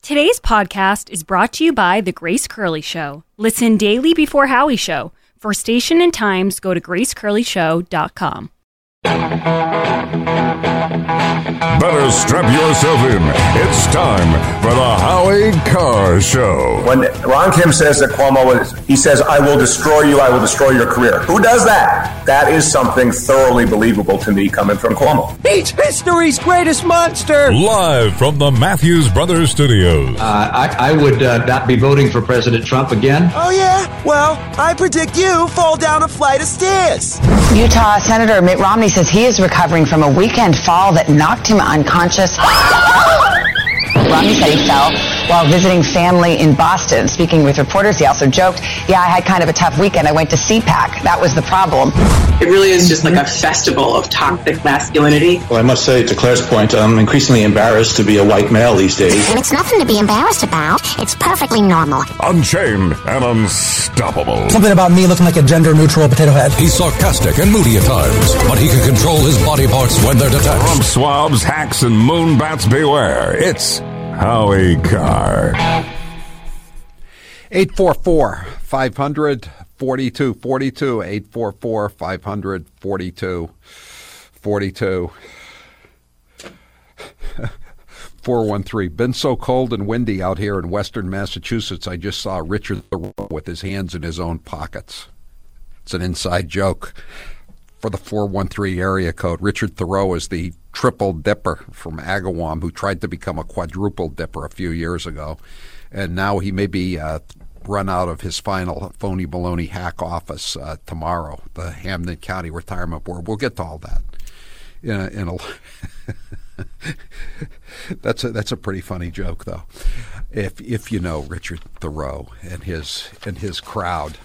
Today's podcast is brought to you by The Grace Curley Show. Listen daily before Howie Show. For station and times, go to gracecurleyshow.com. Better strap yourself in. It's time for the Howie Carr Show. When Ron Kim says that he says, I will destroy you, I will destroy your career. Who does that? That is something thoroughly believable to me coming from Cuomo. He's history's greatest monster. Live from the Matthews Brothers Studios. I would not be voting for President Trump again. Oh, yeah? Well, I predict you fall down a flight of stairs. Utah Senator Mitt Romney says he is recovering from a weekend fall that knocked him unconscious. Romney said he fell while visiting family in Boston. Speaking with reporters, he also joked, I had kind of a tough weekend. I went to CPAC. That was the problem. It really is just like a festival of toxic masculinity. Well, I must say, to Claire's point, I'm increasingly embarrassed to be a white male these days. And it's nothing to be embarrassed about. It's perfectly normal. Unchained and unstoppable. Something about me looking like a gender-neutral potato head. He's sarcastic and moody at times, but he can control his body parts when they're detached. From swabs, hacks, and moonbats beware. It's Howie Carr. 844-500-4242. 844-500-4242. 413. Been so cold and windy out here in western Massachusetts, I just saw Richard Thoreau with his hands in his own pockets. It's an inside joke for the 413 area code. Richard Thoreau is the triple dipper from Agawam who tried to become a quadruple dipper a few years ago. And now he may be run out of his final phony baloney hack office tomorrow, the Hamden County Retirement Board. We'll get to all that. That's a pretty funny joke, though. If you know Richard Thoreau and his crowd.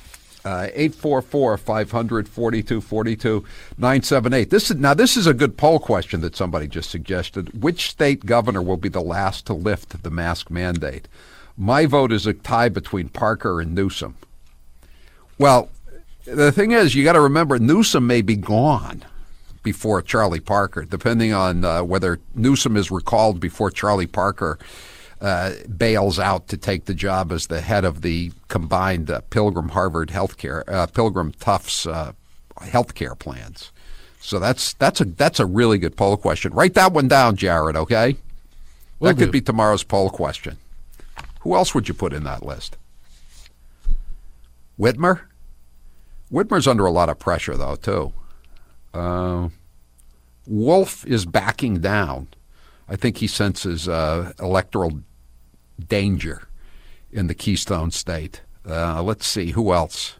844-500-4242, 978. This is a good poll question that somebody just suggested. Which state governor will be the last to lift the mask mandate? My vote is a tie between Parker and Newsom. Well, the thing is, you got to remember, Newsom may be gone before Charlie Parker, depending on whether Newsom is recalled before Charlie Parker bails out to take the job as the head of the combined Pilgrim Harvard healthcare, Pilgrim Tufts healthcare plans. So that's a really good poll question. Write that one down, Jared. Okay, that could be tomorrow's poll question. Who else would you put in that list? Whitmer? Whitmer's under a lot of pressure, though, too. Wolf is backing down. I think he senses electoral danger in the Keystone State. Let's see. Who else?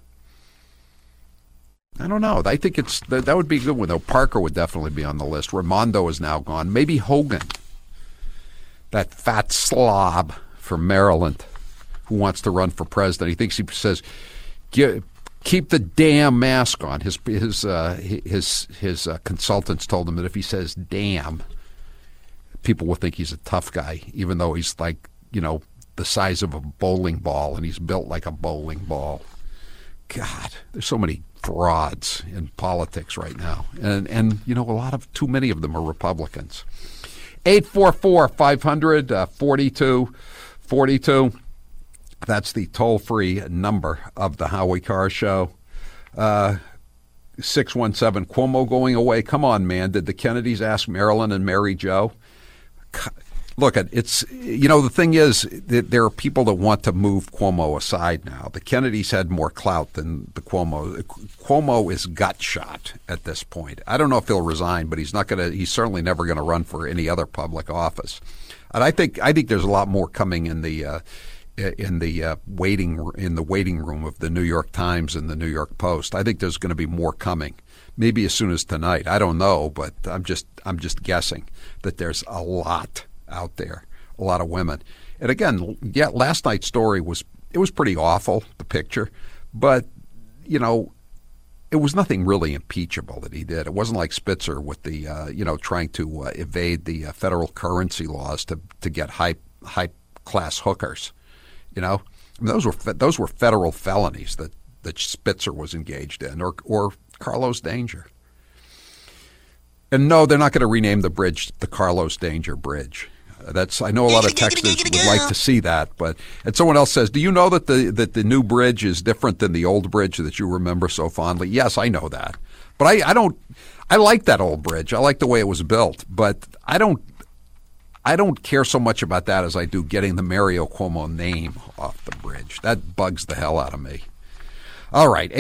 I don't know. I think that would be a good one, though. Parker would definitely be on the list. Raimondo is now gone. Maybe Hogan, that fat slob from Maryland who wants to run for president. He says, keep the damn mask on. His consultants told him that if he says damn, people will think he's a tough guy, even though he's like, the size of a bowling ball, and he's built like a bowling ball. God, there's so many frauds in politics right now. And too many of them are Republicans. 844-500-4242. That's the toll-free number of the Howie Carr Show. 617, Cuomo going away. Come on, man. Did the Kennedys ask Marilyn and Mary Jo? Look, it's, the thing is that there are people that want to move Cuomo aside now. The Kennedys had more clout than the Cuomo. Cuomo is gut shot at this point. I don't know if he'll resign, but he's certainly never going to run for any other public office. And I think there's a lot more coming in the waiting room of the New York Times and the New York Post. I think there's going to be more coming. Maybe as soon as tonight. I don't know, but I'm just guessing that there's a lot out there, a lot of women. And again, last night's story was pretty awful, the picture, but it was nothing really impeachable that he did. It wasn't like Spitzer with the trying to evade the federal currency laws to get high class hookers. Those were federal felonies that Spitzer was engaged in, or Carlos Danger. And no, they're not going to rename the bridge the Carlos Danger Bridge. I know a lot of texters would like to see that, and someone else says, do you know that the new bridge is different than the old bridge that you remember so fondly? Yes, I know that. But I like that old bridge. I like the way it was built, but I don't care so much about that as I do getting the Mario Cuomo name off the bridge. That bugs the hell out of me. All right,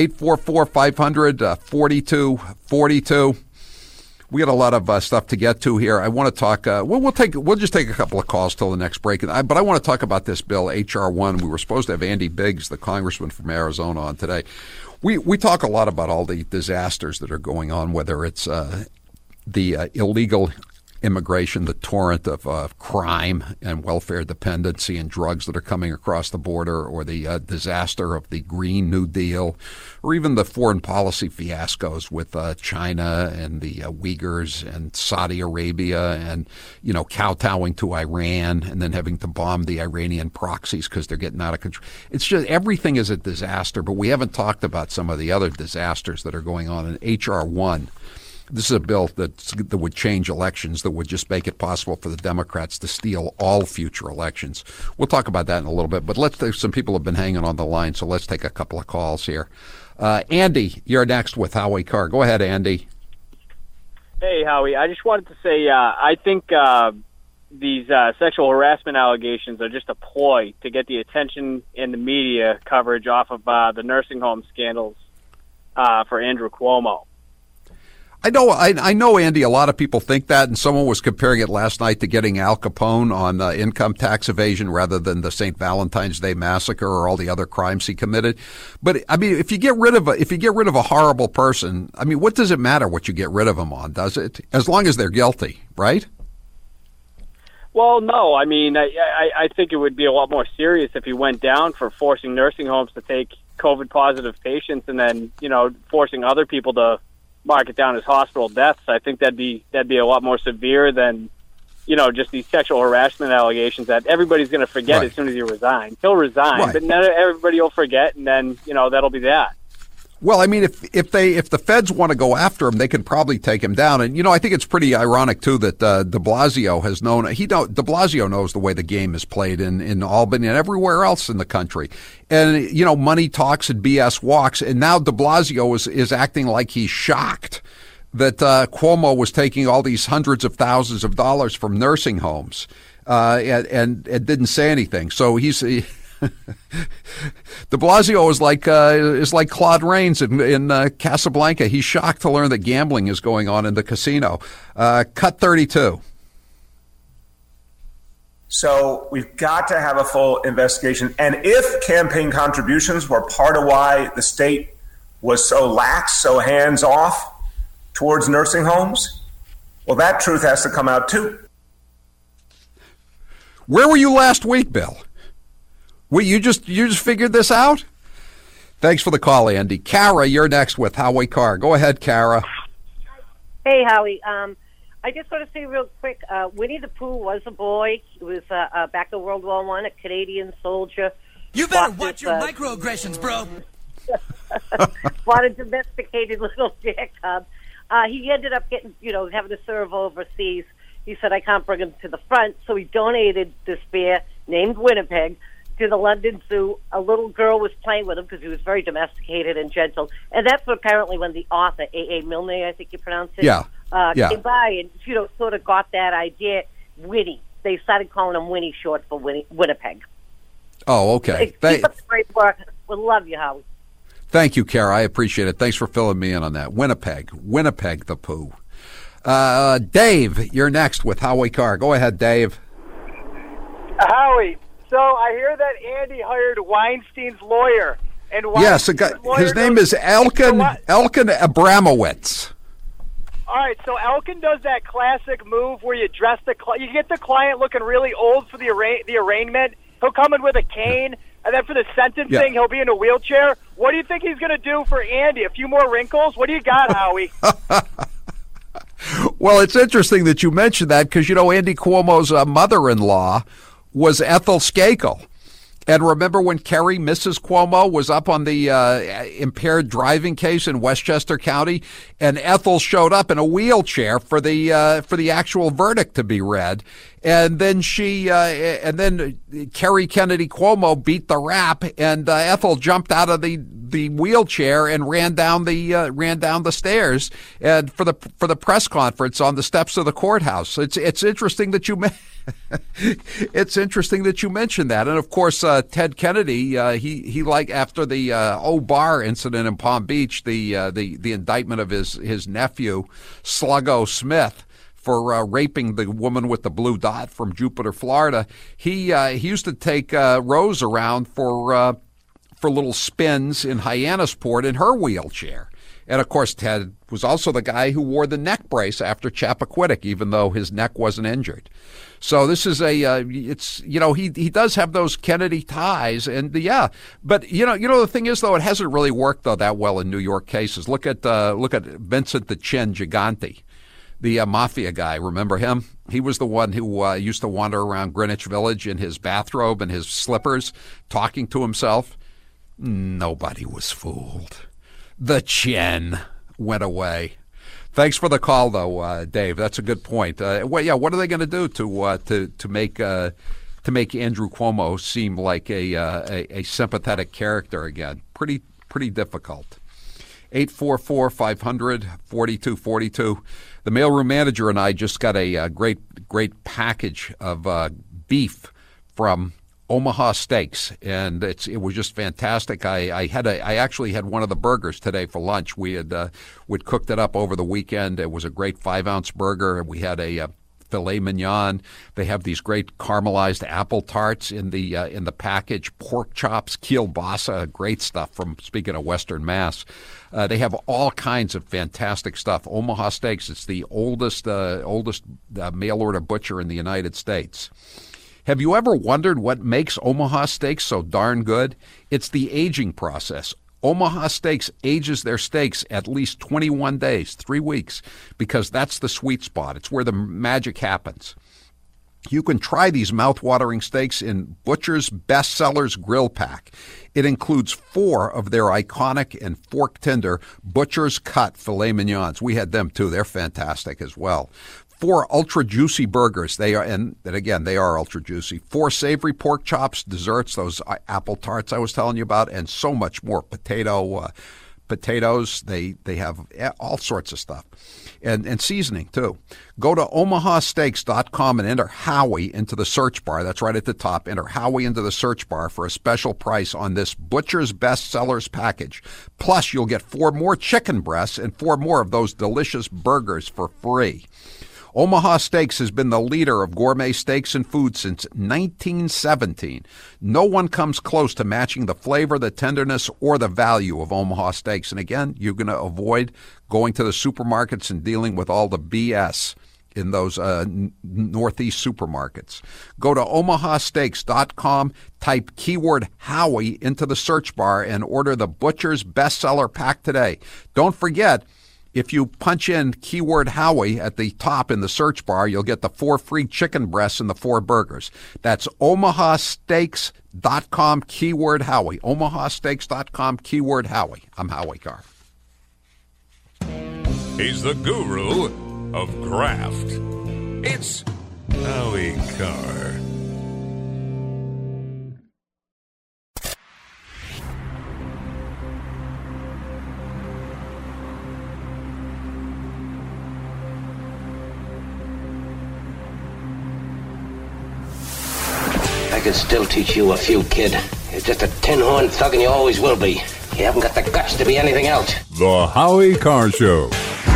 844-500-4242. We got a lot of stuff to get to here. I want to talk. We'll just take a couple of calls till the next break. But I want to talk about this bill, H.R. 1. We were supposed to have Andy Biggs, the congressman from Arizona, on today. We talk a lot about all the disasters that are going on, whether it's the illegal immigration, the torrent of crime and welfare dependency and drugs that are coming across the border, or the disaster of the Green New Deal, or even the foreign policy fiascos with China and the Uyghurs and Saudi Arabia, and kowtowing to Iran and then having to bomb the Iranian proxies because they're getting out of control. It's just everything is a disaster, but we haven't talked about some of the other disasters that are going on in H.R. 1. This is a bill that would change elections, that would just make it possible for the Democrats to steal all future elections. We'll talk about that in a little bit, but some people have been hanging on the line, so let's take a couple of calls here. Andy, you're next with Howie Carr. Go ahead, Andy. Hey, Howie. I just wanted to say I think these sexual harassment allegations are just a ploy to get the attention and the media coverage off of the nursing home scandals for Andrew Cuomo. I know, Andy, a lot of people think that, and someone was comparing it last night to getting Al Capone on income tax evasion rather than the St. Valentine's Day massacre or all the other crimes he committed. But I mean, if you get rid of a horrible person, I mean, what does it matter what you get rid of them on? Does it? As long as they're guilty, right? Well, no. I mean, I think it would be a lot more serious if he went down for forcing nursing homes to take COVID positive patients and then forcing other people to mark it down as hospital deaths. I think that'd be a lot more severe than, just these sexual harassment allegations that everybody's going to forget as soon as he resigns. He'll resign, but not everybody will forget, and then that'll be that. Well, I mean, if the feds want to go after him, they can probably take him down. And I think it's pretty ironic too that De Blasio has known. De Blasio knows the way the game is played in Albany and everywhere else in the country. And money talks and BS walks. And now De Blasio is acting like he's shocked that Cuomo was taking all these hundreds of thousands of dollars from nursing homes and didn't say anything. So he's. De Blasio is like Claude Rains in Casablanca. He's shocked to learn that gambling is going on in the casino. Cut 32. So we've got to have a full investigation. And if campaign contributions were part of why the state was so lax, so hands off towards nursing homes, well, that truth has to come out too. Where were you last week, Bill? Well, you just figured this out? Thanks for the call, Andy. Kara, you're next with Howie Carr. Go ahead, Kara. Hey, Howie. I just want to say real quick, Winnie the Pooh was a boy. He was back in World War I, a Canadian soldier. You better watch your microaggressions, bro. Fought a domesticated little bear cub. He ended up getting, having to serve overseas. He said, I can't bring him to the front, so he donated this bear named Winnipeg to the London Zoo. A little girl was playing with him because he was very domesticated and gentle. And that's apparently when the author, A.A. Milne, I think you pronounce it, came by and, sort of got that idea, Winnie. They started calling him Winnie short for Winnipeg. Oh, okay. Keep up the great work. We love you, Howie. Thank you, Kara. I appreciate it. Thanks for filling me in on that. Winnipeg the Pooh. Dave, you're next with Howie Carr. Go ahead, Dave. Howie. So I hear that Andy hired Weinstein's lawyer. And yes, his name is Elkin Abramowitz. All right, so Elkin does that classic move where you dress you get the client looking really old for the arraignment. He'll come in with a cane, and then for the sentencing, he'll be in a wheelchair. What do you think he's going to do for Andy? A few more wrinkles? What do you got, Howie? Well, it's interesting that you mentioned that because, Andy Cuomo's mother-in-law was Ethel Skakel. And remember when Kerry, Mrs. Cuomo, was up on the impaired driving case in Westchester County, and Ethel showed up in a wheelchair for the actual verdict to be read, and then Kerry Kennedy Cuomo beat the rap, and Ethel jumped out of the wheelchair and ran down the stairs and for the press conference on the steps of the courthouse. It's interesting that you. It's interesting that you mentioned that. And of course, Ted Kennedy, he like after the Bar incident in Palm Beach, the indictment of his nephew, Sluggo Smith, for raping the woman with the blue dot from Jupiter, Florida. He used to take Rose around for little spins in Hyannisport in her wheelchair. And, of course, Ted was also the guy who wore the neck brace after Chappaquiddick, even though his neck wasn't injured. So this is he does have those Kennedy ties. And, but, the thing is, though, it hasn't really worked, though, that well in New York cases. Look at Vincent the Chin Gigante, the mafia guy. Remember him? He was the one who used to wander around Greenwich Village in his bathrobe and his slippers, talking to himself. Nobody was fooled. The Chin went away. Thanks for the call, though, Dave. That's a good point. What are they going to do to make Andrew Cuomo seem like a sympathetic character again? Pretty difficult. 844-500-4242. The mailroom manager and I just got a great package of beef from Omaha Steaks, and it was just fantastic. I actually had one of the burgers today for lunch. We'd cooked it up over the weekend. It was a great 5-ounce burger. We had a filet mignon. They have these great caramelized apple tarts in the package. Pork chops, kielbasa, great stuff from, speaking of Western Mass. They have all kinds of fantastic stuff. Omaha Steaks. It's the oldest mail order butcher in the United States. Have you ever wondered what makes Omaha Steaks so darn good? It's the aging process. Omaha Steaks ages their steaks at least 21 days, 3 weeks, because that's the sweet spot. It's where the magic happens. You can try these mouth-watering steaks in Butcher's Bestsellers Grill Pack. It includes 4 of their iconic and fork-tender Butcher's Cut filet mignons. We had them, too. They're fantastic as well. 4 ultra-juicy burgers. They are ultra-juicy. 4 savory pork chops, desserts, those apple tarts I was telling you about, and so much more. Potatoes. They have all sorts of stuff. And seasoning, too. Go to omahasteaks.com and enter Howie into the search bar. That's right at the top. Enter Howie into the search bar for a special price on this Butcher's Bestsellers package. Plus, you'll get 4 more chicken breasts and 4 more of those delicious burgers for free. Omaha Steaks has been the leader of gourmet steaks and food since 1917. No one comes close to matching the flavor, the tenderness, or the value of Omaha Steaks. And again, you're going to avoid going to the supermarkets and dealing with all the BS in those Northeast supermarkets. Go to omahasteaks.com, type keyword Howie into the search bar, and order the Butcher's Bestseller Pack today. Don't forget, if you punch in keyword Howie at the top in the search bar, you'll get the 4 free chicken breasts and the 4 burgers. That's omahasteaks.com, keyword Howie. omahasteaks.com, keyword Howie. I'm Howie Carr. He's the guru of craft. It's Howie Carr. I could still teach you a few, kid. You're just a tin-horn thug and you always will be. You haven't got the guts to be anything else. The Howie Carr Show.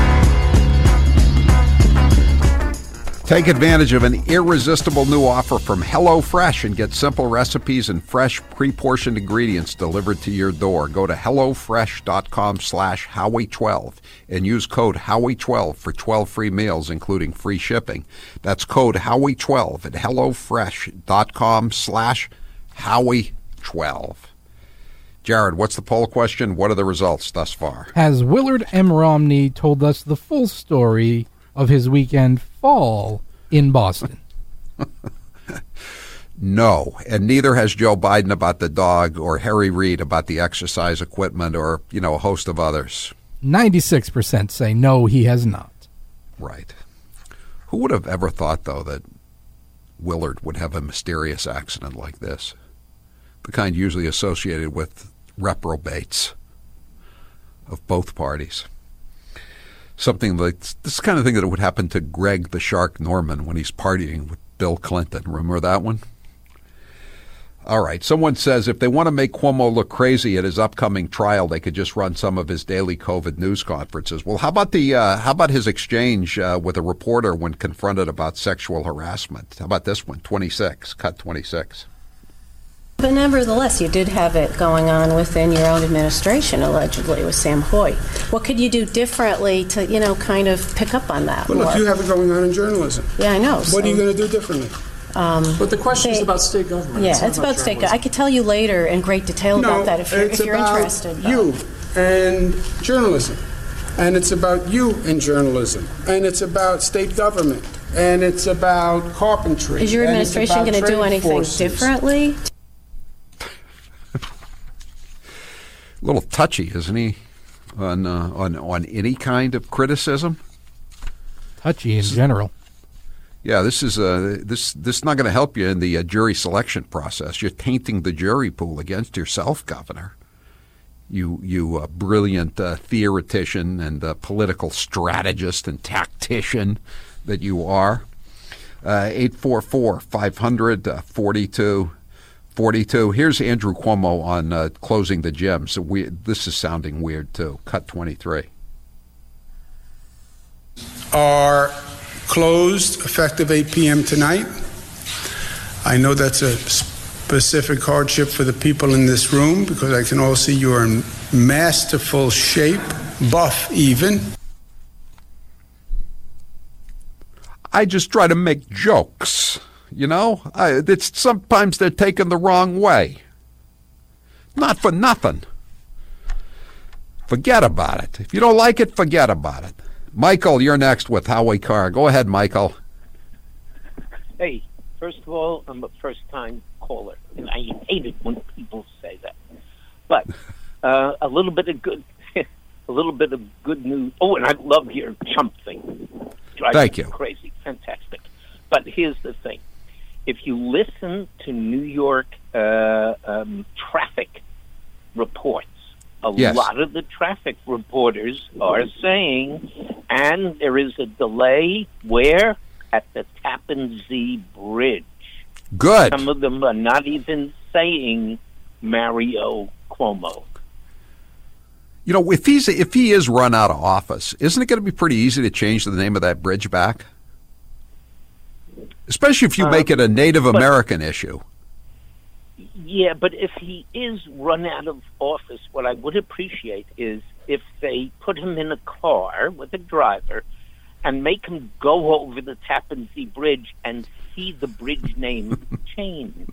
Take advantage of an irresistible new offer from HelloFresh and get simple recipes and fresh, pre-portioned ingredients delivered to your door. Go to HelloFresh.com/Howie12 and use code Howie12 for 12 free meals, including free shipping. That's code Howie12 at HelloFresh.com/Howie12. Jared, what's the poll question? What are the results thus far? Has Willard M. Romney told us the full story of his weekend fall in Boston? No, and neither has Joe Biden about the dog or Harry Reid about the exercise equipment or, a host of others. 96% say no, he has not. Right. Who would have ever thought, though, that Willard would have a mysterious accident like this? The kind usually associated with reprobates of both parties. Something like this kind of thing that would happen to Greg the Shark Norman when he's partying with Bill Clinton. Remember that one? All right. Someone says if they want to make Cuomo look crazy at his upcoming trial, they could just run some of his daily COVID news conferences. Well, how about his exchange with a reporter when confronted about sexual harassment? How about this one? 26, cut 26. But nevertheless, you did have it going on within your own administration, allegedly, with Sam Hoyt. What could you do differently to, kind of pick up on that? Well, look, you have it going on in journalism. Yeah, I know. What are you going to do differently? But the question is about state government. Yeah, it's about state government. I could tell you later in great detail about that if you're interested. You and journalism. And it's about you and journalism. And it's about state government. And it's about carpentry. Is your administration going to do anything differently? A little touchy, isn't he, on any kind of criticism? Touchy in general. Yeah, this is this not going to help you in the jury selection process. You're tainting the jury pool against yourself, Governor. You brilliant theoretician and political strategist and tactician that you are. 844-500-4242. Here's Andrew Cuomo on closing the gyms. This is sounding weird too. Cut 23. Are closed effective 8 p.m. tonight. I know that's a specific hardship for the people in this room because I can all see you are in masterful shape, buff even. I just try to make jokes, It's sometimes they're taken the wrong way. Not for nothing. Forget about it. If you don't like it, forget about it. Michael, you're next with Howie Carr. Go ahead, Michael. Hey, first of all, I'm a first-time caller, and I hate it when people say that. But a little bit of good news. Oh, and I love your chump thing. Thank you. Crazy, fantastic. But here's the thing: if you listen to New York traffic reports. Yes. A lot of the traffic reporters are saying, and there is a delay where? At the Tappan Zee Bridge. Good. Some of them are not even saying Mario Cuomo. If he is run out of office, isn't it going to be pretty easy to change the name of that bridge back? Especially if you make it a Native American issue. Yeah, but if he is run out of office, what I would appreciate is if they put him in a car with a driver and make him go over the Tappan Zee Bridge and see the bridge name change.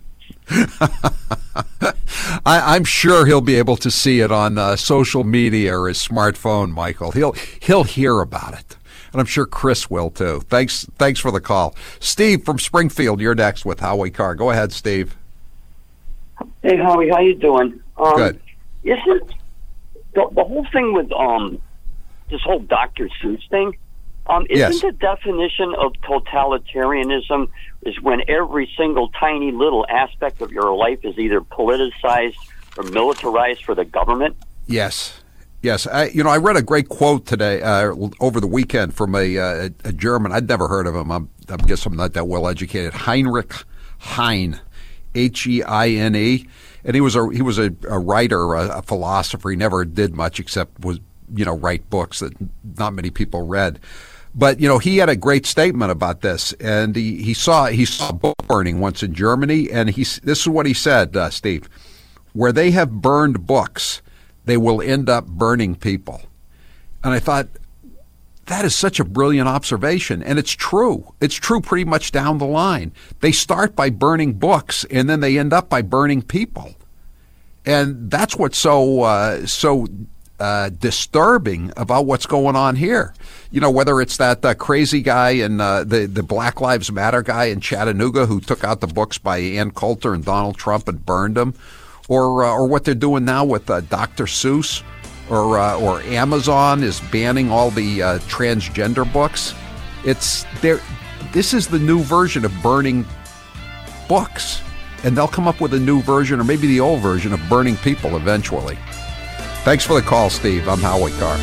I'm sure he'll be able to see it on social media or his smartphone, Michael. He'll hear about it. And I'm sure Chris will, too. Thanks for the call. Steve from Springfield, you're next with Howie Carr. Go ahead, Steve. Hey, Howie, how you doing? Good. Isn't the whole thing with this whole Dr. Seuss thing? Isn't the definition of totalitarianism is when every single tiny little aspect of your life is either politicized or militarized for the government? Yes. I read a great quote today over the weekend from a German. I'd never heard of him. I guess I'm not that well educated. Heinrich Heine. Heine, and he was a writer, a philosopher. He never did much except write books that not many people read. But he had a great statement about this, and he saw book burning once in Germany, and this is what he said, Steve: where they have burned books, they will end up burning people. And I thought, that is such a brilliant observation, and it's true. It's true pretty much down the line. They start by burning books, and then they end up by burning people. And that's what's so disturbing about what's going on here. Whether it's that crazy guy and the Black Lives Matter guy in Chattanooga who took out the books by Ann Coulter and Donald Trump and burned them, or what they're doing now with Dr. Seuss, or Amazon is banning all the transgender books. This is the new version of burning books, and they'll come up with a new version, or maybe the old version, of burning people eventually. Thanks for the call, Steve. I'm Howie Carr.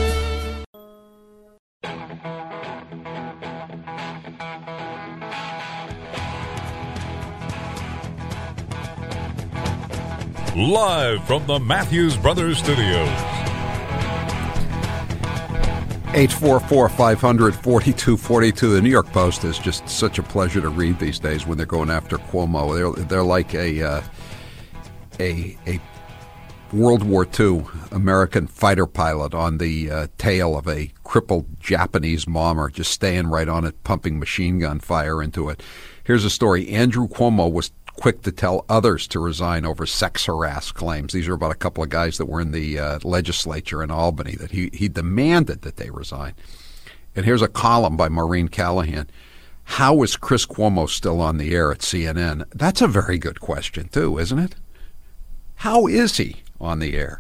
Live from the Matthews Brothers Studios. 844-500-4242. The New York Post is just such a pleasure to read these days when they're going after Cuomo. They're like a World War II American fighter pilot on the tail of a crippled Japanese bomber, just staying right on it, pumping machine gun fire into it. Here's a story. Andrew Cuomo was quick to tell others to resign over sex harass claims. These are about a couple of guys that were in the legislature in Albany that he demanded that they resign. And here's a column by Maureen Callahan. How is Chris Cuomo still on the air at CNN? That's a very good question, too, isn't it? How is he on the air?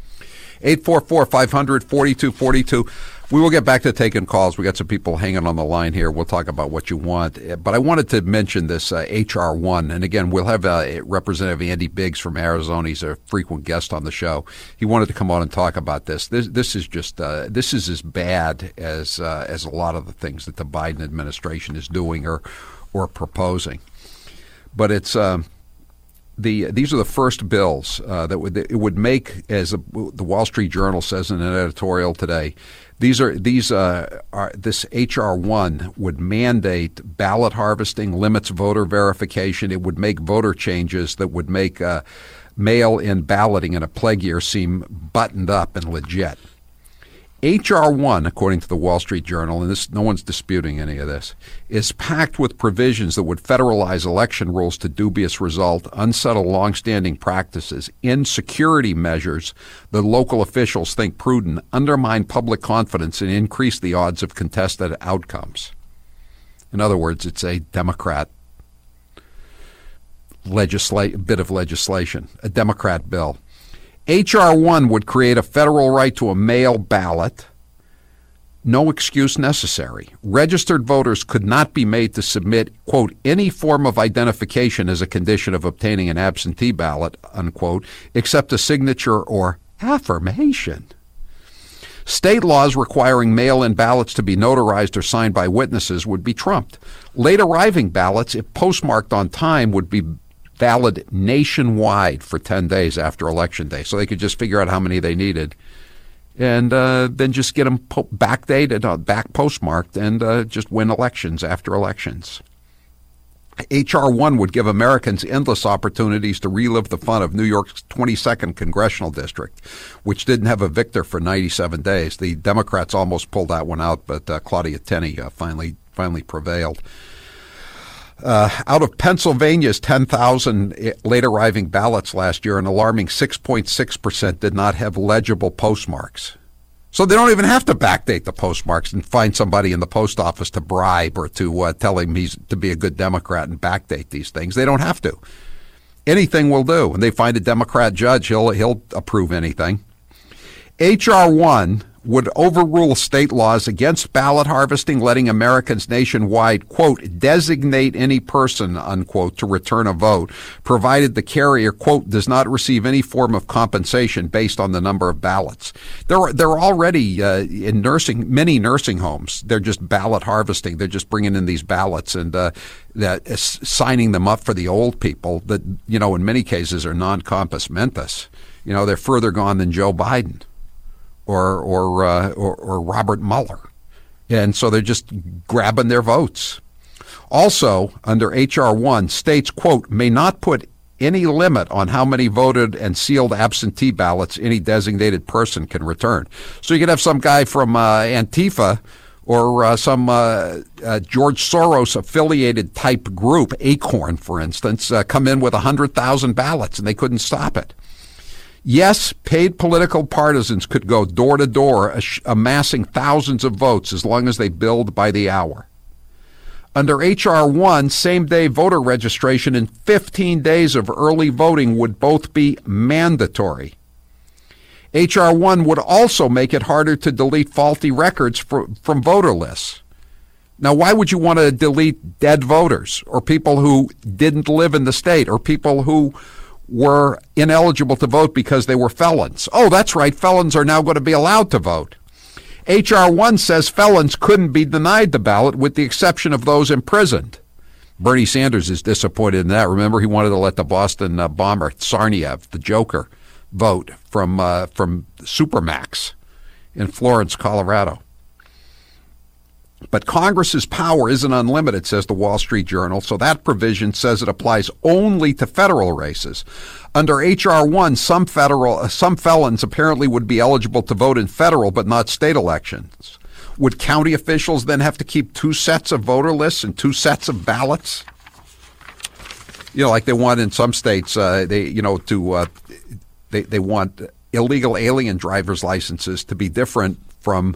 844-500-4242. We will get back to taking calls. We got some people hanging on the line here. We'll talk about what you want. But I wanted to mention this H.R. 1. And again, we'll have Representative Andy Biggs from Arizona. He's a frequent guest on the show. He wanted to come on and talk about this. This is just this is as bad as a lot of the things that the Biden administration is doing or proposing. But it's these are the first bills that would make, as the Wall Street Journal says in an editorial today, this H.R. 1 would mandate ballot harvesting, limits voter verification. It would make voter changes that would make mail-in balloting in a plague year seem buttoned up and legit. H.R. 1, according to the Wall Street Journal, and no one's disputing any of this, is packed with provisions that would federalize election rules to dubious result, unsettle longstanding practices, end security measures that local officials think prudent, undermine public confidence, and increase the odds of contested outcomes. In other words, it's a Democrat bit of legislation, a Democrat bill. H.R. 1 would create a federal right to a mail ballot. No excuse necessary. Registered voters could not be made to submit, quote, any form of identification as a condition of obtaining an absentee ballot, unquote, except a signature or affirmation. State laws requiring mail-in ballots to be notarized or signed by witnesses would be trumped. Late arriving ballots, if postmarked on time, would be valid nationwide for 10 days after Election Day. So they could just figure out how many they needed and then just get them backdated, back postmarked, and just win elections after elections. H.R. 1 would give Americans endless opportunities to relive the fun of New York's 22nd congressional district, which didn't have a victor for 97 days. The Democrats almost pulled that one out, but Claudia Tenney finally prevailed. Out of Pennsylvania's 10,000 late-arriving ballots last year, an alarming 6.6% did not have legible postmarks. So they don't even have to backdate the postmarks and find somebody in the post office to bribe or to tell him he's to be a good Democrat and backdate these things. They don't have to. Anything will do. And they find a Democrat judge, he'll approve anything. H.R. 1 would overrule state laws against ballot harvesting, letting Americans nationwide, quote, designate any person, unquote, to return a vote, provided the carrier, quote, does not receive any form of compensation based on the number of ballots. They're already in many nursing homes. They're just ballot harvesting. They're just bringing in these ballots and signing them up for the old people that, in many cases are non-compos mentis. They're further gone than Joe Biden or Robert Mueller. And so they're just grabbing their votes. Also, under H.R. 1, states, quote, may not put any limit on how many voted and sealed absentee ballots any designated person can return. So you could have some guy from Antifa or some George Soros-affiliated type group, Acorn, for instance, come in with 100,000 ballots, and they couldn't stop it. Yes, paid political partisans could go door to door, amassing thousands of votes as long as they billed by the hour. Under H.R. 1, same-day voter registration and 15 days of early voting would both be mandatory. H.R. 1 would also make it harder to delete faulty records from voter lists. Now, why would you want to delete dead voters or people who didn't live in the state or people who were ineligible to vote because they were felons? Oh, that's right, felons are now going to be allowed to vote. H.R. 1 says felons couldn't be denied the ballot with the exception of those imprisoned. Bernie Sanders is disappointed in that. Remember, he wanted to let the Boston bomber Tsarnaev, the Joker, vote from Supermax in Florence, Colorado. But Congress's power isn't unlimited, says the Wall Street Journal, so that provision says it applies only to federal races. Under H.R. 1, some felons apparently would be eligible to vote in federal but not state elections. Would county officials then have to keep 2 sets of voter lists and 2 sets of ballots? You know, like they want in some states, they want illegal alien driver's licenses to be different from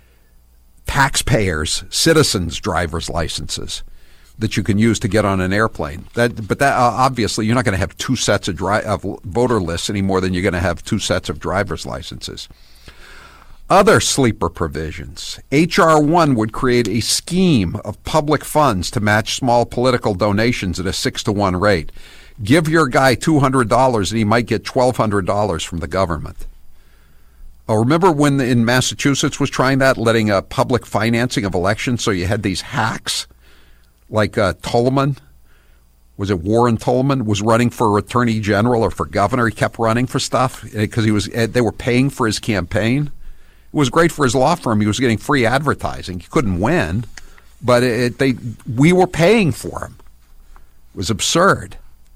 taxpayers, citizens' driver's licenses that you can use to get on an airplane. But obviously, you're not going to have 2 sets of voter lists any more than you're going to have 2 sets of driver's licenses. Other sleeper provisions. H.R. 1 would create a scheme of public funds to match small political donations at a 6-to-1 rate. Give your guy $200 and he might get $1,200 from the government. Oh, remember when in Massachusetts was trying that, letting public financing of elections, so you had these hacks like Tolman, was it Warren Tolman, was running for attorney general or for governor. He kept running for stuff because they were paying for his campaign. It was great for his law firm. He was getting free advertising. He couldn't win, but we were paying for him. It was absurd.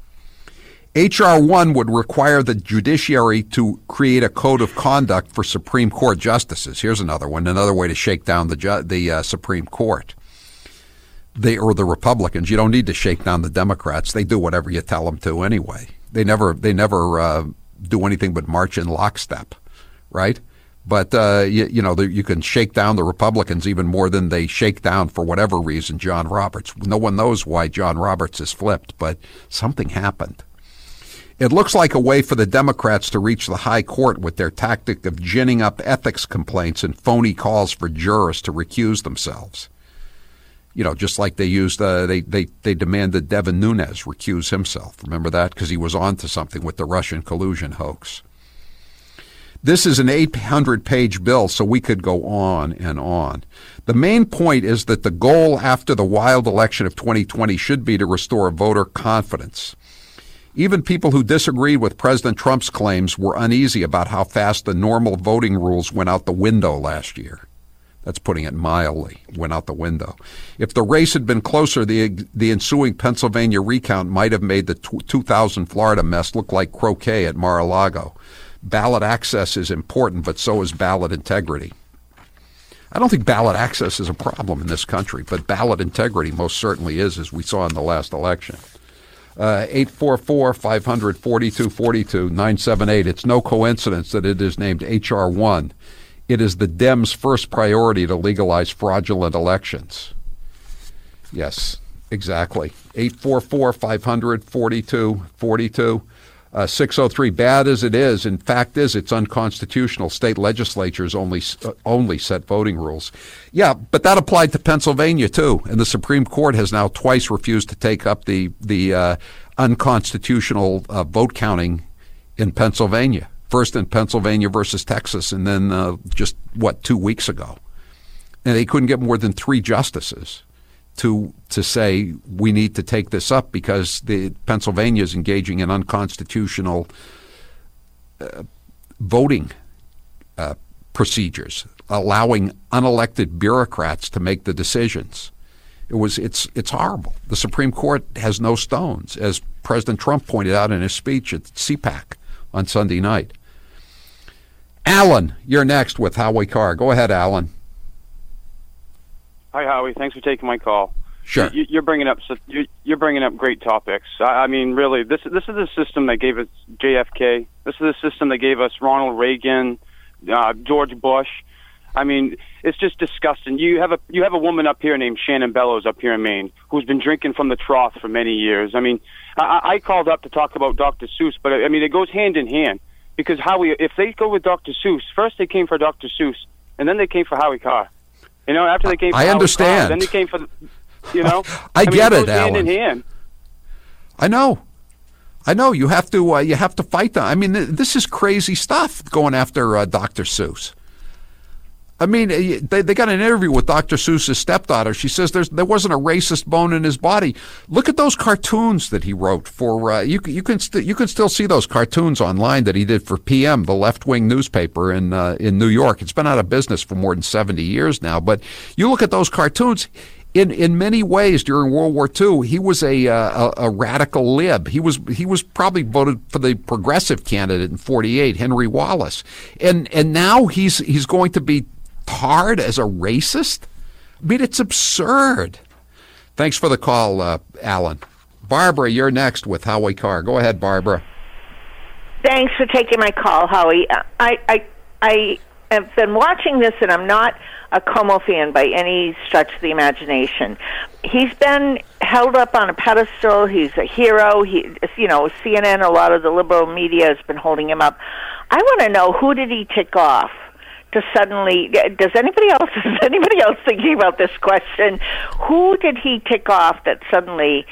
H.R. 1 would require the judiciary to create a code of conduct for Supreme Court justices. Here's another one, another way to shake down the Supreme Court. Or the Republicans. You don't need to shake down the Democrats. They do whatever you tell them to anyway. They never do anything but march in lockstep, right? But you can shake down the Republicans even more than they shake down, for whatever reason, John Roberts. No one knows why John Roberts is flipped, but something happened. It looks like a way for the Democrats to reach the high court with their tactic of ginning up ethics complaints and phony calls for jurors to recuse themselves. You know, just like they used, they demanded Devin Nunes recuse himself. Remember that? Because he was on to something with the Russian collusion hoax. This is an 800-page bill, so we could go on and on. The main point is that the goal after the wild election of 2020 should be to restore voter confidence. Even people who disagreed with President Trump's claims were uneasy about how fast the normal voting rules went out the window last year. That's putting it mildly, went out the window. If the race had been closer, the ensuing Pennsylvania recount might have made the 2000 Florida mess look like croquet at Mar-a-Lago. Ballot access is important, but so is ballot integrity. I don't think ballot access is a problem in this country, but ballot integrity most certainly is, as we saw in the last election. 844-500-4242, 978. It's no coincidence that it is named H.R. 1. It is the Dems' first priority to legalize fraudulent elections. Yes, exactly. 844-500-4242. 603, bad as it is, in fact it's unconstitutional. State legislatures only set voting rules. Yeah, but that applied to Pennsylvania too, and the Supreme Court has now twice refused to take up the unconstitutional vote counting in Pennsylvania. First in Pennsylvania versus Texas, and then 2 weeks ago. And they couldn't get more than 3 justices to say we need to take this up because Pennsylvania is engaging in unconstitutional voting procedures, allowing unelected bureaucrats to make the decisions. It's horrible. The Supreme Court has no stones, as President Trump pointed out in his speech at CPAC on Sunday night. Alan, you're next with Howie Carr. Go ahead, Alan. Hi, Howie. Thanks for taking my call. Sure. You're bringing up great topics. I mean, really, this is the system that gave us JFK. This is the system that gave us Ronald Reagan, George Bush. I mean, it's just disgusting. You have a woman up here named Shannon Bellows up here in Maine who's been drinking from the trough for many years. I mean, I called up to talk about Dr. Seuss, but I mean, it goes hand in hand because if they go with Dr. Seuss, first they came for Dr. Seuss, and then they came for Howie Carr. You know, after they came for Howie Carr, then they came for, you know. I get it, it, Alan. Hand in hand. I know. You have to fight them. I mean, this is crazy stuff going after Dr. Seuss. I mean, they got an interview with Dr. Seuss's stepdaughter. She says there wasn't a racist bone in his body. Look at those cartoons that he wrote for. You can still see those cartoons online that he did for PM, the left-wing newspaper in New York. It's been out of business for more than 70 years now. But you look at those cartoons. In many ways, during World War II, he was a radical lib. He was probably voted for the progressive candidate in '48, Henry Wallace, and now he's going to be tarred as a racist? I mean, it's absurd. Thanks for the call, Alan. Barbara, you're next with Howie Carr. Go ahead, Barbara. Thanks for taking my call, Howie. I have been watching this, and I'm not a Cuomo fan by any stretch of the imagination. He's been held up on a pedestal. He's a hero. CNN, a lot of the liberal media has been holding him up. I want to know, who did he tick off to suddenly? Is anybody else thinking about this question? Who did he tick off that suddenly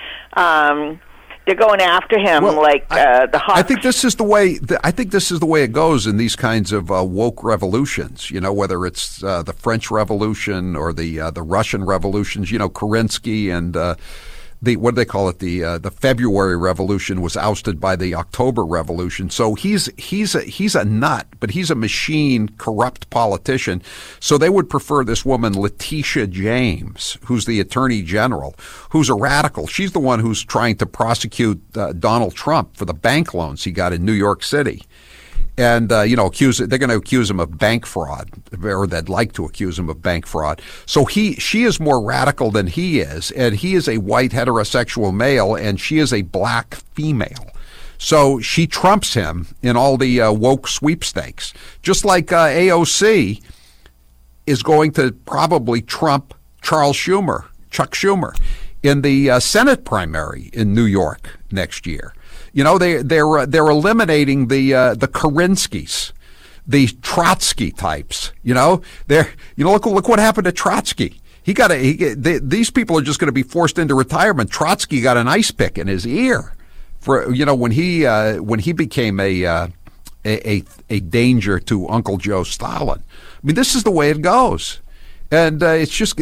they're going after him the Hawks? I think this is the way. I think this is the way it goes in these kinds of woke revolutions. You know, whether it's the French Revolution or the Russian revolutions. You know, Kerensky and what do they call it? The February Revolution was ousted by the October Revolution. So he's a nut, but he's a machine, corrupt politician. So they would prefer this woman, Letitia James, who's the Attorney General, who's a radical. She's the one who's trying to prosecute Donald Trump for the bank loans he got in New York City. And, they're going to accuse him of bank fraud, or they'd like to accuse him of bank fraud. So she is more radical than he is, and he is a white heterosexual male, and she is a black female. So she trumps him in all the woke sweepstakes, just like AOC is going to probably trump Chuck Schumer, in the Senate primary in New York next year. You know, they're eliminating the Kerenskys, the Trotsky types. You know, look what happened to Trotsky. These people are just going to be forced into retirement. Trotsky got an ice pick in his ear when he became a danger to Uncle Joe Stalin. I mean, this is the way it goes, and it's just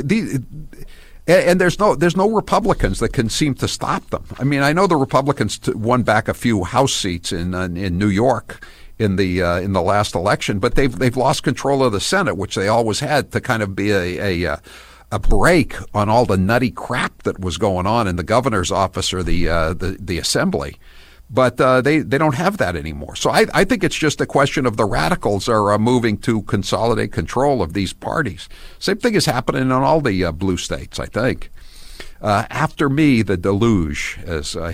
And there's no Republicans that can seem to stop them. I mean, I know the Republicans won back a few House seats in New York in the last election, but they've lost control of the Senate, which they always had, to kind of be a break on all the nutty crap that was going on in the governor's office or the assembly. But they don't have that anymore. So I think it's just a question of the radicals are moving to consolidate control of these parties. Same thing is happening in all the blue states, I think. After me, the deluge, as Louis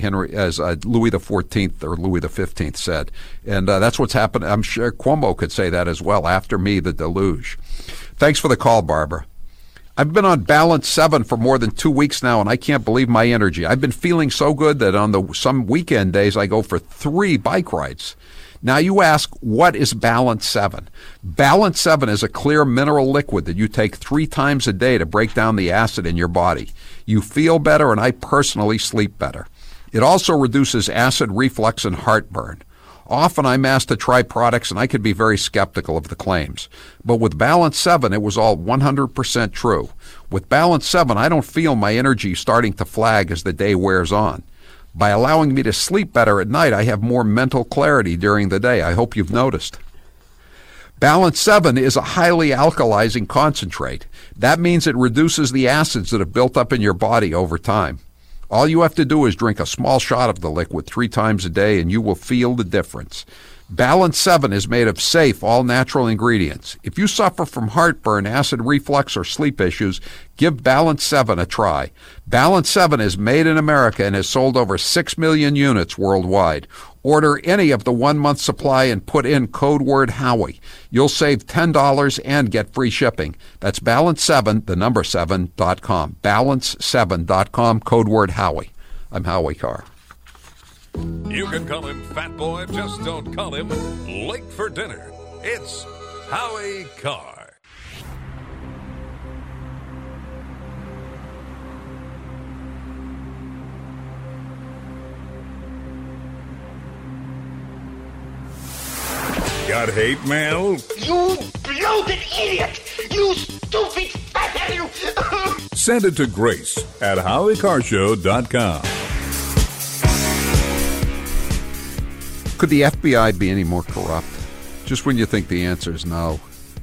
XIV or Louis XV said. And that's what's happening. I'm sure Cuomo could say that as well. After me, the deluge. Thanks for the call, Barbara. I've been on Balance 7 for more than 2 weeks now, and I can't believe my energy. I've been feeling so good that on some weekend days I go for 3 bike rides. Now you ask, what is Balance 7? Balance 7 is a clear mineral liquid that you take 3 times a day to break down the acid in your body. You feel better, and I personally sleep better. It also reduces acid reflux and heartburn. Often I'm asked to try products, and I could be very skeptical of the claims. But with Balance 7, it was all 100% true. With Balance 7, I don't feel my energy starting to flag as the day wears on. By allowing me to sleep better at night, I have more mental clarity during the day. I hope you've noticed. Balance 7 is a highly alkalizing concentrate. That means it reduces the acids that have built up in your body over time. All you have to do is drink a small shot of the liquid 3 times a day, and you will feel the difference. Balance 7 is made of safe, all-natural ingredients. If you suffer from heartburn, acid reflux, or sleep issues, give Balance 7 a try. Balance 7 is made in America and has sold over 6 million units worldwide. Order any of the 1-month supply and put in code word Howie. You'll save $10 and get free shipping. That's Balance7, the number 7.com. Balance7.com, code word Howie. I'm Howie Carr. You can call him Fat Boy, just don't call him late for dinner. It's Howie Carr. Got hate mail? You bloated idiot! You stupid fat you! Send it to Grace at HowieCarShow.com. Could the FBI be any more corrupt? Just when you think the answer is no.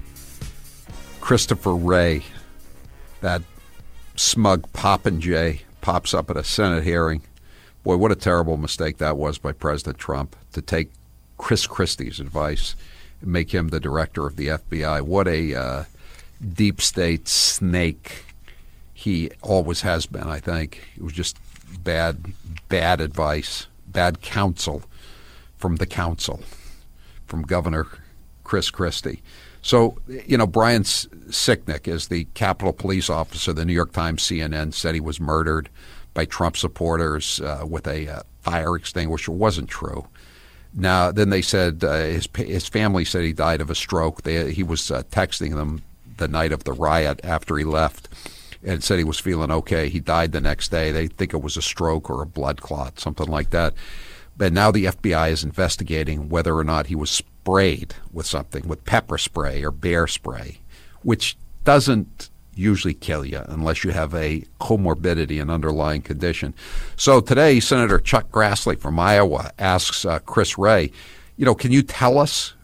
Christopher Wray, that smug popinjay, pops up at a Senate hearing. Boy, what a terrible mistake that was by President Trump to take Chris Christie's advice and make him the director of the FBI. What a deep state snake he always has been, I think. It was just bad advice, bad counsel from the council, from Governor Chris Christie. So, Brian Sicknick is the Capitol Police officer. The New York Times, CNN said he was murdered by Trump supporters with a fire extinguisher. Wasn't true. Now, then they said his family said he died of a stroke. He was texting them the night of the riot after he left and said he was feeling okay. He died the next day. They think it was a stroke or a blood clot, something like that. But now the FBI is investigating whether or not he was sprayed with something, with pepper spray or bear spray, which doesn't usually kill you unless you have a comorbidity, an underlying condition. So today, Senator Chuck Grassley from Iowa asks Chris Wray, can you tell us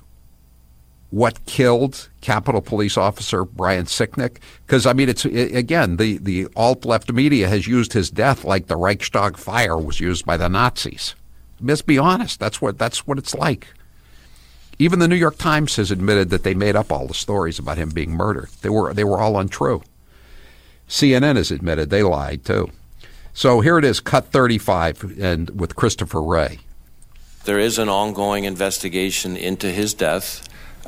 what killed Capitol Police Officer Brian Sicknick? Because, again, the alt-left media has used his death like the Reichstag fire was used by the Nazis. Let's be honest. That's what it's like. Even the New York Times has admitted that they made up all the stories about him being murdered. They were all untrue. CNN has admitted they lied too. So here it is, cut 35, and with Christopher Wray. There is an ongoing investigation into his death.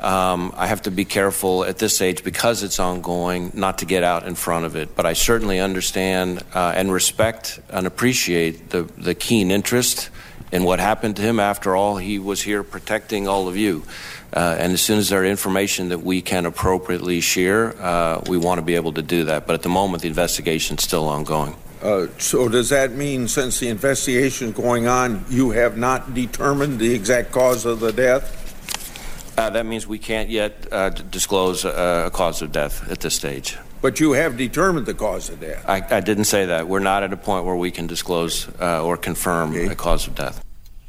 I have to be careful at this age because it's ongoing not to get out in front of it. But I certainly understand and respect and appreciate the keen interest in what happened to him. After all, he was here protecting all of you. And as soon as there is information that we can appropriately share, we want to be able to do that. But at the moment, the investigation is still ongoing. So does that mean, since the investigation is going on, you have not determined the exact cause of the death? That means we can't yet disclose a cause of death at this stage. But you have determined the cause of death. I didn't say that. We're not at a point where we can disclose or confirm a cause of death.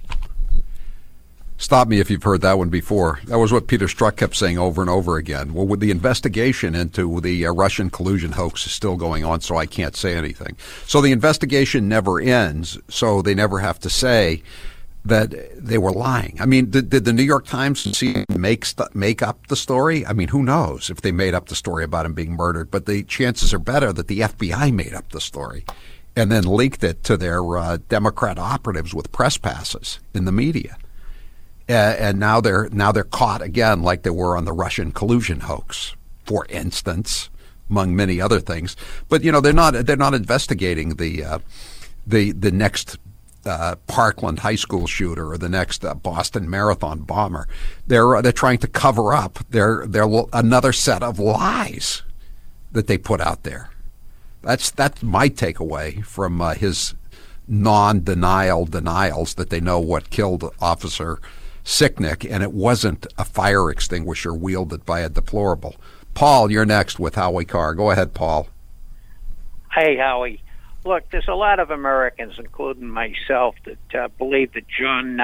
Stop me if you've heard that one before. That was what Peter Strzok kept saying over and over again. Well, with the investigation into the Russian collusion hoax is still going on, so I can't say anything. So the investigation never ends, so they never have to say that they were lying. Did the New York Times make up the story? Who knows if they made up the story about him being murdered, but the chances are better that the FBI made up the story and then leaked it to their Democrat operatives with press passes in the media. And now they're caught again like they were on the Russian collusion hoax, for instance, among many other things. But they're not investigating the next Parkland High School shooter or the next Boston Marathon bomber. They're trying to cover up their another set of lies that they put out there. That's my takeaway from his non-denials that they know what killed Officer Sicknick, and it wasn't a fire extinguisher wielded by a deplorable. Paul, you're next with Howie Carr. Go ahead, Paul. Hey, Howie. Look, there's a lot of Americans, including myself, that believe that John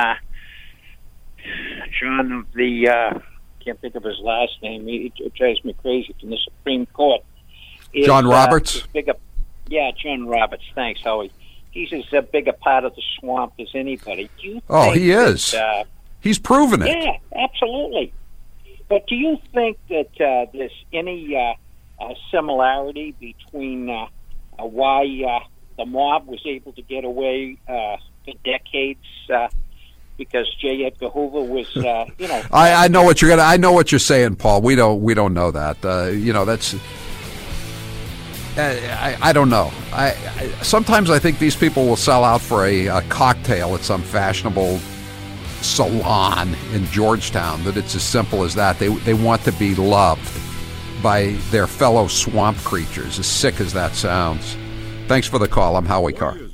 of the can't think of his last name. It drives me crazy, from the Supreme Court. John Roberts? John Roberts. Thanks, Howie. He's as big a part of the swamp as anybody. He is. He's proven it. Yeah, absolutely. But do you think that there's any similarity between why the mob was able to get away for decades? Because J. Edgar Hoover was, I know what I know what you're saying, Paul. We don't know that. That's. I don't know. Sometimes I think these people will sell out for a cocktail at some fashionable salon in Georgetown. That it's as simple as that. They want to be loved by their fellow swamp creatures. As sick as that sounds. Thanks for the call. I'm Howie Carr.